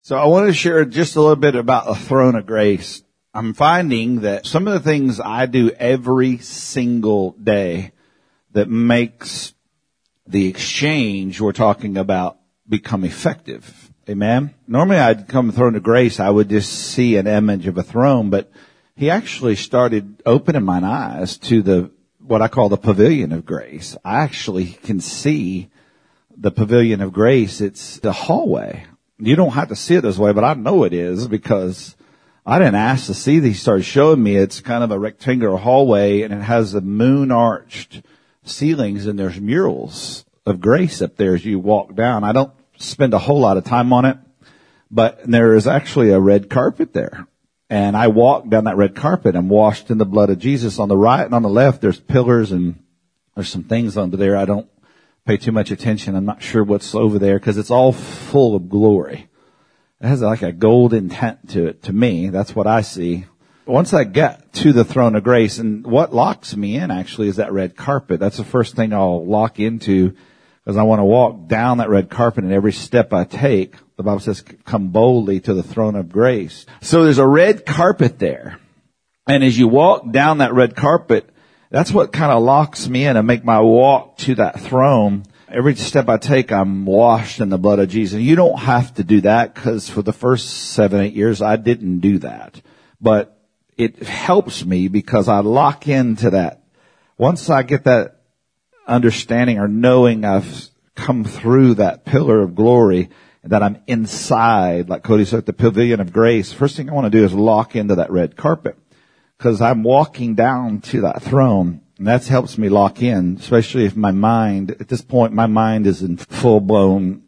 So I want to share just a little bit about the throne of grace. I'm finding that some of the things I do every single day that makes the exchange we're talking about become effective. Amen. Normally I'd come to the throne of grace, I would just see an image of a throne, but he actually started opening my eyes to what I call the pavilion of grace. I actually can see the pavilion of grace. It's the hallway. You don't have to see it this way, but I know it is because I didn't ask to see these. He started showing me it's kind of a rectangular hallway and it has the moon arched ceilings and there's murals of grace up there as you walk down. I don't spend a whole lot of time on it, but there is actually a red carpet there. And I walk down that red carpet. I'm washed in the blood of Jesus. On the right and on the left, there's pillars and there's some things under there. I don't pay too much attention. I'm not sure what's over there because it's all full of glory. It has like a golden tint to it. To me, that's what I see. Once I get to the throne of grace, and what locks me in actually is that red carpet. That's the first thing I'll lock into because I want to walk down that red carpet, and every step I take, the Bible says, come boldly to the throne of grace. So there's a red carpet there. And as you walk down that red carpet, that's what kind of locks me in and make my walk to that throne. Every step I take, I'm washed in the blood of Jesus. You don't have to do that because for the first 7-8 years, I didn't do that. But it helps me because I lock into that. Once I get that understanding or knowing I've come through that pillar of glory, that I'm inside, like Cody said, the pavilion of grace, first thing I want to do is lock into that red carpet. Because I'm walking down to that throne, and that helps me lock in, especially if my mind, at this point, my mind is in full-blown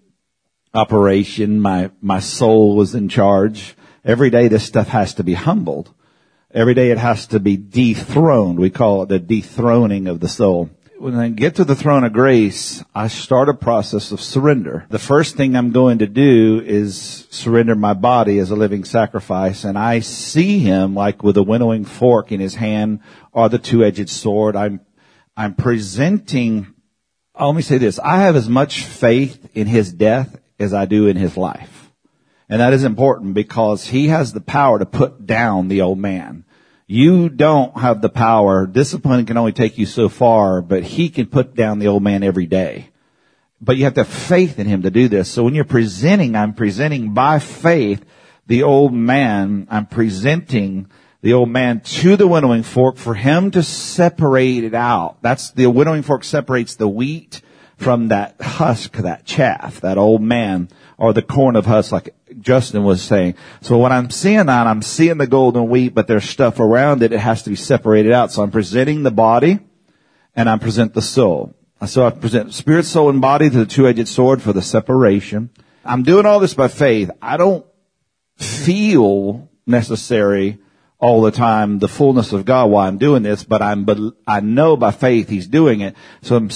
operation. My soul is in charge. Every day this stuff has to be humbled. Every day it has to be dethroned. We call it the dethroning of the soul. When I get to the throne of grace, I start a process of surrender. The first thing I'm going to do is surrender my body as a living sacrifice. And I see him like with a winnowing fork in his hand or the two-edged sword. I'm presenting, let me say this. I have as much faith in his death as I do in his life. And that is important because he has the power to put down the old man. You don't have the power. Discipline can only take you so far, but he can put down the old man every day. But you have to have faith in him to do this. So when you're presenting, I'm presenting by faith the old man. I'm presenting the old man to the winnowing fork for him to separate it out. That's the winnowing fork separates the wheat from that husk, that chaff, that old man, or the corn of husk, like Justin was saying. So when I'm seeing that, I'm seeing the golden wheat, but there's stuff around it. It has to be separated out. So I'm presenting the body and I present the soul. So I present spirit, soul, and body to the two-edged sword for the separation. I'm doing all this by faith. I don't feel necessary all the time the fullness of God while I'm doing this, but I know by faith he's doing it. So I'm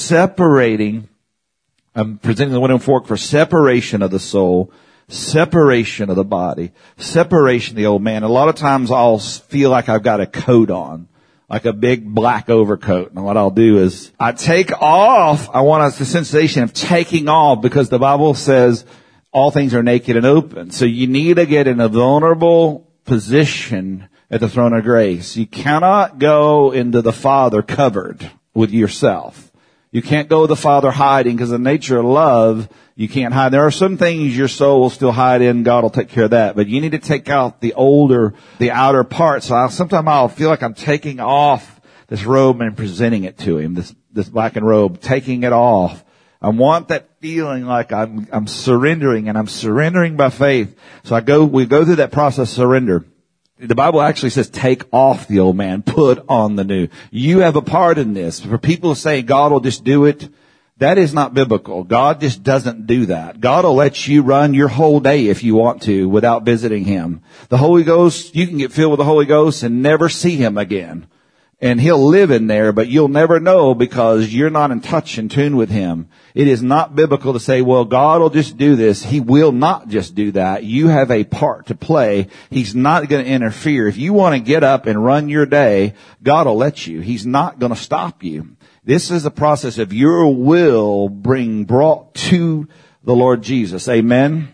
presenting the winnowing fork for separation of the soul, separation of the body, separation of the old man. A lot of times I'll feel like I've got a coat on, like a big black overcoat. And what I'll do is I take off. I want the sensation of taking off because the Bible says all things are naked and open. So you need to get in a vulnerable position at the throne of grace. You cannot go into the Father covered with yourself. You can't go to the Father hiding because the nature of love, you can't hide. There are some things your soul will still hide in. God will take care of that. But you need to take out the outer parts. So sometimes I'll feel like I'm taking off this robe and presenting it to him, this blackened robe, taking it off. I want that feeling like I'm surrendering, and I'm surrendering by faith. So we go through that process of surrender. The Bible actually says, take off the old man, put on the new. You have a part in this. For people who say God will just do it, that is not biblical. God just doesn't do that. God will let you run your whole day if you want to without visiting him. The Holy Ghost, you can get filled with the Holy Ghost and never see him again. And he'll live in there, but you'll never know because you're not in touch and tune with him. It is not biblical to say, well, God will just do this. He will not just do that. You have a part to play. He's not going to interfere. If you want to get up and run your day, God will let you. He's not going to stop you. This is a process of your will brought to the Lord Jesus. Amen.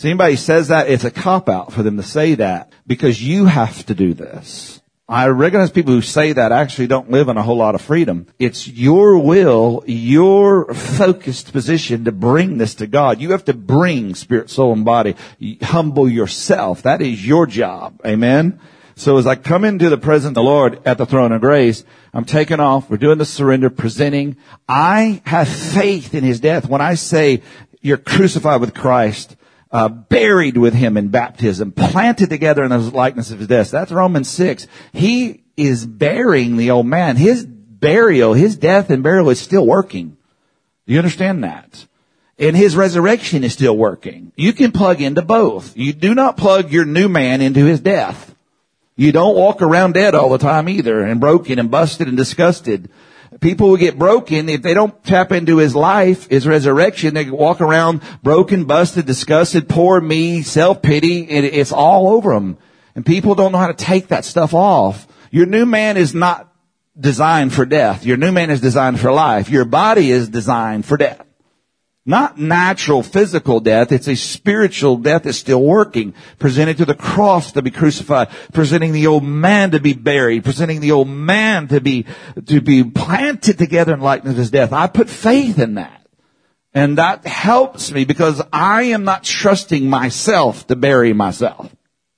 So anybody says that, it's a cop-out for them to say that because you have to do this. I recognize people who say that actually don't live in a whole lot of freedom. It's your will, your focused position to bring this to God. You have to bring spirit, soul, and body. Humble yourself. That is your job. Amen? So as I come into the presence of the Lord at the throne of grace, I'm taking off. We're doing the surrender, presenting. I have faith in His death. When I say you're crucified with Christ, buried with Him in baptism, planted together in the likeness of His death. That's Romans 6. He is burying the old man. His burial, His death and burial is still working. Do you understand that? And His resurrection is still working. You can plug into both. You do not plug your new man into His death. You don't walk around dead all the time either, and broken and busted and disgusted. People who get broken, if they don't tap into His life, His resurrection, they walk around broken, busted, disgusted, poor me, self-pity, and it's all over them. And people don't know how to take that stuff off. Your new man is not designed for death. Your new man is designed for life. Your body is designed for death. Not natural physical death. It's a spiritual death that's still working. Presented to the cross to be crucified. Presenting the old man to be buried. Presenting the old man to be planted together in likeness of His death. I put faith in that. And that helps me because I am not trusting myself to bury myself.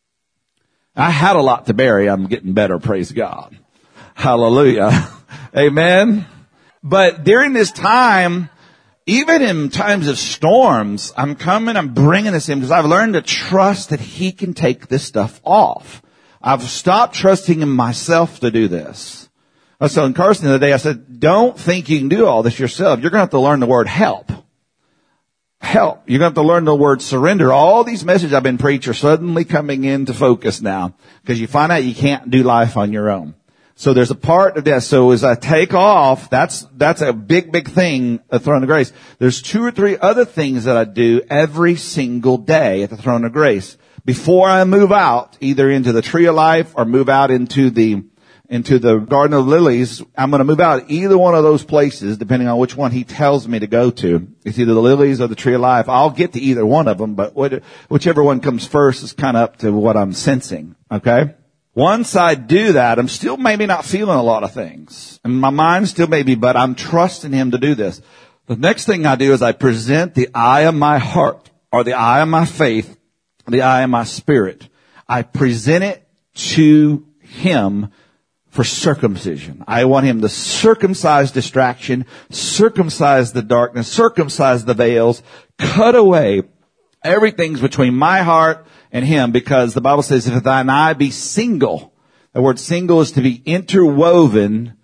I had a lot to bury. I'm getting better. Praise God. Hallelujah. Amen. But during this time, even in times of storms, I'm bringing this in because I've learned to trust that He can take this stuff off. I've stopped trusting in myself to do this. I was telling Carson the other day, I said, don't think you can do all this yourself. You're going to have to learn the word help. Help. You're going to have to learn the word surrender. All these messages I've been preaching are suddenly coming into focus now because you find out you can't do life on your own. So there's a part of this. So as I take off, that's a big thing at the throne of grace. There's 2 or 3 other things that I do every single day at the throne of grace. Before I move out, either into the tree of life or move out into the garden of lilies, I'm going to move out either one of those places, depending on which one He tells me to go to. It's either the lilies or the tree of life. I'll get to either one of them, but whichever one comes first is kind of up to what I'm sensing. Okay? Once I do that, I'm still maybe not feeling a lot of things. And my mind still may be, but I'm trusting Him to do this. The next thing I do is I present the eye of my heart, or the eye of my faith, the eye of my spirit. I present it to Him for circumcision. I want Him to circumcise distraction, circumcise the darkness, circumcise the veils, cut away everything's between my heart and Him, because the Bible says, if thine eye be single, the word single is to be interweave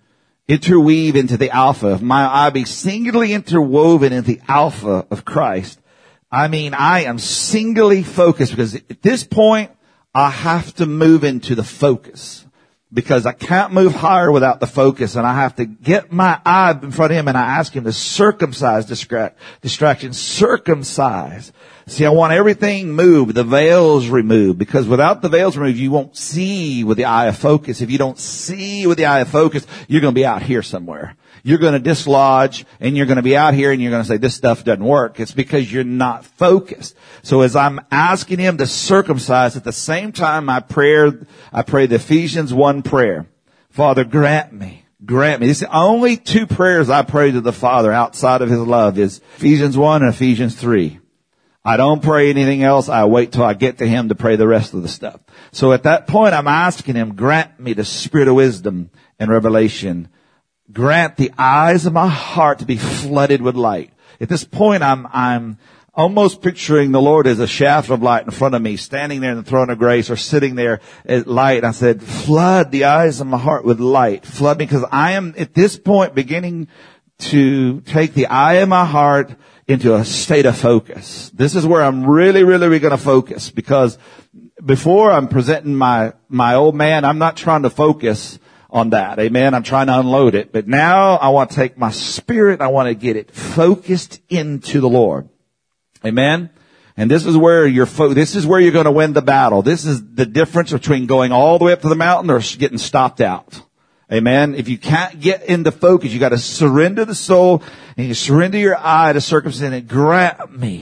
into the alpha. If my eye be singularly interwoven into the alpha of Christ, I mean, I am singly focused, because at this point, I have to move into the focus, because I can't move higher without the focus, and I have to get my eye in front of Him, and I ask Him to circumcise distraction, circumcise. See, I want everything moved, the veils removed, because without the veils removed, you won't see with the eye of focus. If you don't see with the eye of focus, you're going to be out here somewhere. You're going to dislodge, and you're going to be out here, and you're going to say, this stuff doesn't work. It's because you're not focused. So as I'm asking Him to circumcise, at the same time I pray the Ephesians 1 prayer. Father, grant me. It's the only 2 prayers I pray to the Father outside of His love is Ephesians 1 and Ephesians 3. I don't pray anything else. I wait till I get to Him to pray the rest of the stuff. So at that point, I'm asking Him, grant me the spirit of wisdom and revelation. Grant the eyes of my heart to be flooded with light. At this point, I'm almost picturing the Lord as a shaft of light in front of me, standing there in the throne of grace, or sitting there at light. And I said, flood the eyes of my heart with light. Flood me, because I am at this point beginning to take the eye of my heart into a state of focus. This is where I'm really going to focus, because before I'm presenting my old man, I'm not trying to focus on that. Amen. I'm trying to unload it. But now I want to take my spirit, I want to get it focused into the Lord. Amen. And this is where you're going to win the battle. This is the difference between going all the way up to the mountain or getting stopped out. Amen. If you can't get into focus, you got to surrender the soul, and you surrender your eye to circumcision, and grant me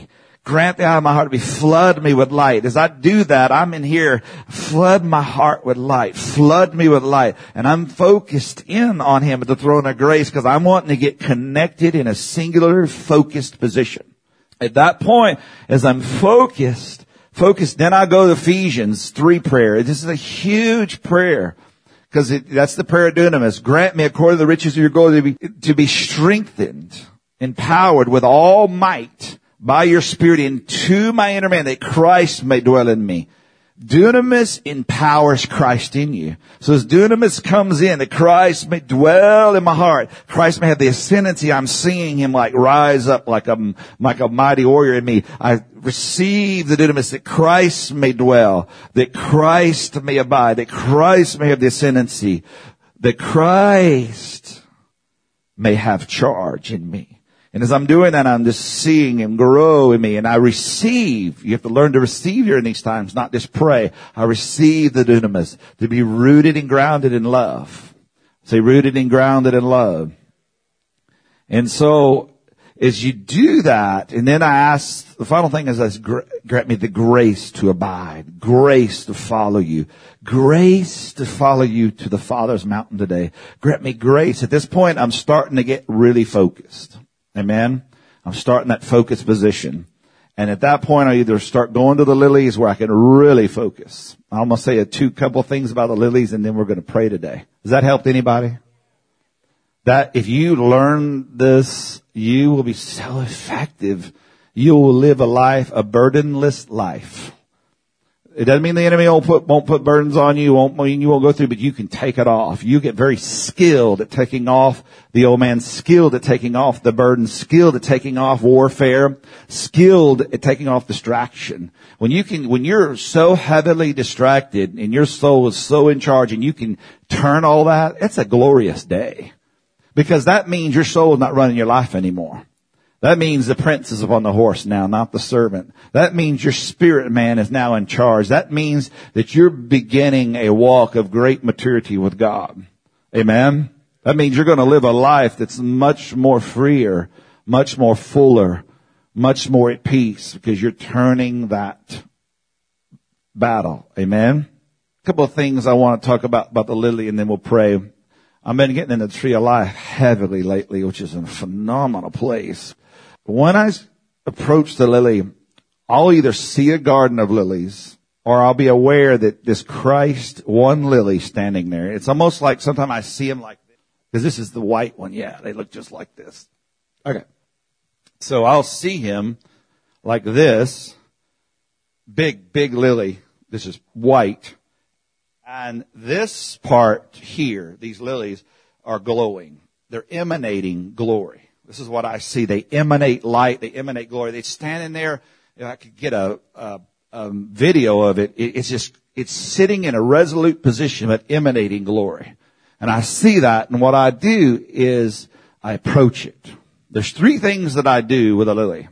grant the eye of my heart to be, flood me with light. As I do that, I'm in here, flood my heart with light, flood me with light. And I'm focused in on him at the throne of grace because I'm wanting to get connected in a singular, focused position. At that point, as I'm focused, then I go to Ephesians 3 prayer. This is a huge prayer because that's the prayer of dunamis. Grant me according to the riches of your glory to be strengthened, empowered with all might by your Spirit into my inner man, that Christ may dwell in me. Dunamis empowers Christ in you. So as dunamis comes in, that Christ may dwell in my heart. Christ may have the ascendancy. I'm seeing him like rise up like a mighty warrior in me. I receive the dunamis that Christ may dwell, that Christ may abide, that Christ may have the ascendancy, that Christ may have charge in me. And as I'm doing that, I'm just seeing him grow in me. And I receive. You have to learn to receive here in these times, not just pray. I receive the dunamis to be rooted and grounded in love. Say rooted and grounded in love. And so as you do that, and then I ask, the final thing is, grant me the grace to abide, grace to follow you, grace to follow you to the Father's mountain today. Grant me grace. At this point, I'm starting to get really focused. Amen. I'm starting that focus position. And at that point, I either start going to the lilies where I can really focus. I'm going to say couple things about the lilies and then we're going to pray today. Does that help anybody? That if you learn this, you will be so effective. You will live a burdenless life. It doesn't mean the enemy won't put burdens on you, won't mean you won't go through, but you can take it off. You get very skilled at taking off the old man, skilled at taking off the burden, skilled at taking off warfare, skilled at taking off distraction. When you're so heavily distracted and your soul is so in charge and you can turn all that, it's a glorious day. Because that means your soul is not running your life anymore. That means the prince is upon the horse now, not the servant. That means your spirit man is now in charge. That means that you're beginning a walk of great maturity with God. Amen? That means you're going to live a life that's much more freer, much more fuller, much more at peace because you're turning that battle. Amen? A couple of things I want to talk about the lily and then we'll pray. I've been getting in the tree of life heavily lately, which is a phenomenal place. When I approach the lily, I'll either see a garden of lilies or I'll be aware that this Christ, one lily standing there. It's almost like sometimes I see him like this. Because this is the white one. Yeah, they look just like this. Okay. So I'll see him like this. Big lily. This is white. And this part here, these lilies, are glowing. They're emanating glory. This is what I see. They emanate light. They emanate glory. They stand in there. If I could get a video of it, it's sitting in a resolute position but emanating glory. And I see that, and what I do is I approach it. There's 3 things that I do with a lily.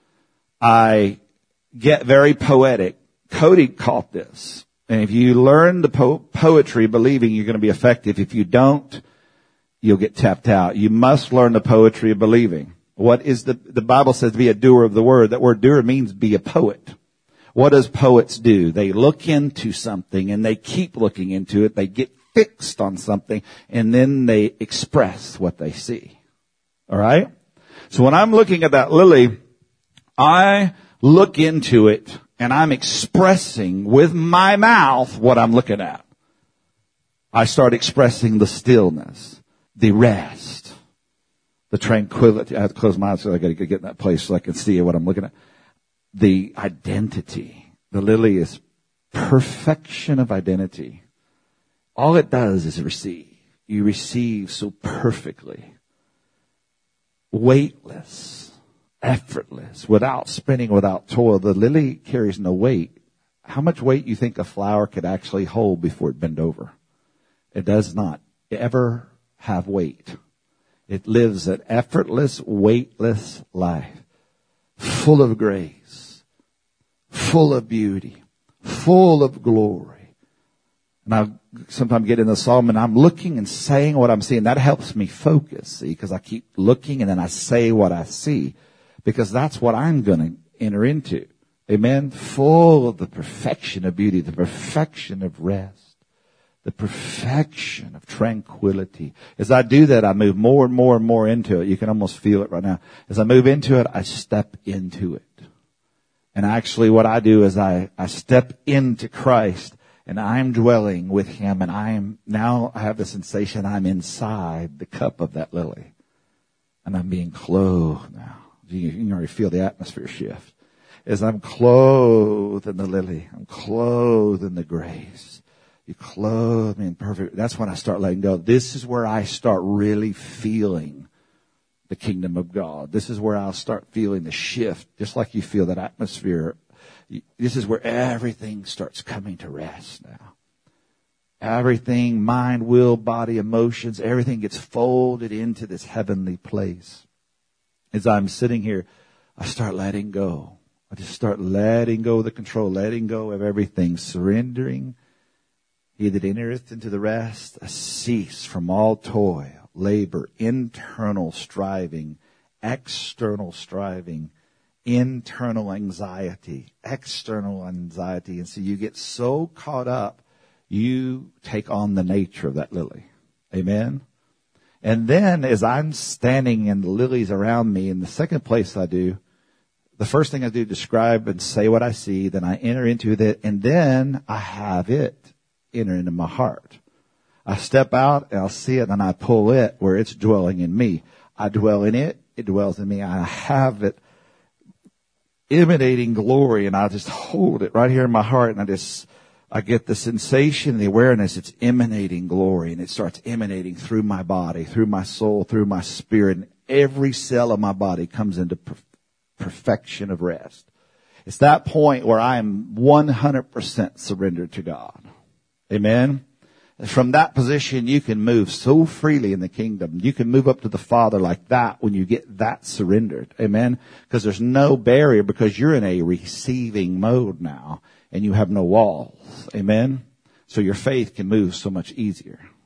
I get very poetic. Cody caught this. And if you learn the poetry, believing you're going to be effective. If you don't, you'll get tapped out. You must learn the poetry of believing. What is the Bible says to be a doer of the word. That word doer means be a poet. What does poets do? They look into something and they keep looking into it. They get fixed on something and then they express what they see. All right? So when I'm looking at that lily, I look into it and I'm expressing with my mouth what I'm looking at. I start expressing the stillness, the rest, the tranquility. I have to close my eyes so I got to get in that place so I can see what I'm looking at. The identity. The lily is perfection of identity. All it does is receive. You receive so perfectly. Weightless. Effortless. Without spinning, without toil. The lily carries no weight. How much weight you think a flower could actually hold before it bend over? It does not ever have weight. It lives an effortless, weightless life. Full of grace. Full of beauty. Full of glory. And I sometimes get in the psalm and I'm looking and saying what I'm seeing. That helps me focus, see, because I keep looking and then I say what I see. Because that's what I'm going to enter into. Amen. Full of the perfection of beauty, the perfection of rest, the perfection of tranquility. As I do that, I move more and more and more into it. You can almost feel it right now. As I move into it, I step into it. And actually what I do is I step into Christ and I'm dwelling with Him, and I have the sensation I'm inside the cup of that lily. And I'm being clothed now. You can already feel the atmosphere shift. As I'm clothed in the lily, I'm clothed in the grace. You clothe me in perfect. That's when I start letting go. This is where I start really feeling the kingdom of God. This is where I'll start feeling the shift, just like you feel that atmosphere. This is where everything starts coming to rest now. Everything, mind, will, body, emotions, everything gets folded into this heavenly place. As I'm sitting here, I start letting go. I just start letting go of the control, letting go of everything, surrendering. He that entereth into the rest, cease from all toil, labor, internal striving, external striving, internal anxiety, external anxiety. And so you get so caught up, you take on the nature of that lily. Amen. And then as I'm standing and the lilies around me, in the second place I do, the first thing I do, describe and say what I see, then I enter into it, and then I have it enter into my heart. I step out and I'll see it and I pull it where it's dwelling in me. I dwell in it, it dwells in me. I have it emanating glory, and I just hold it right here in my heart, and I get the sensation, the awareness, it's emanating glory, and it starts emanating through my body, through my soul, through my spirit, and every cell of my body comes into perfection of rest. It's that point where I am 100% surrendered to God. Amen. From that position, you can move so freely in the kingdom. You can move up to the Father like that when you get that surrendered. Amen. Because there's no barrier, because you're in a receiving mode now and you have no walls. Amen. So your faith can move so much easier.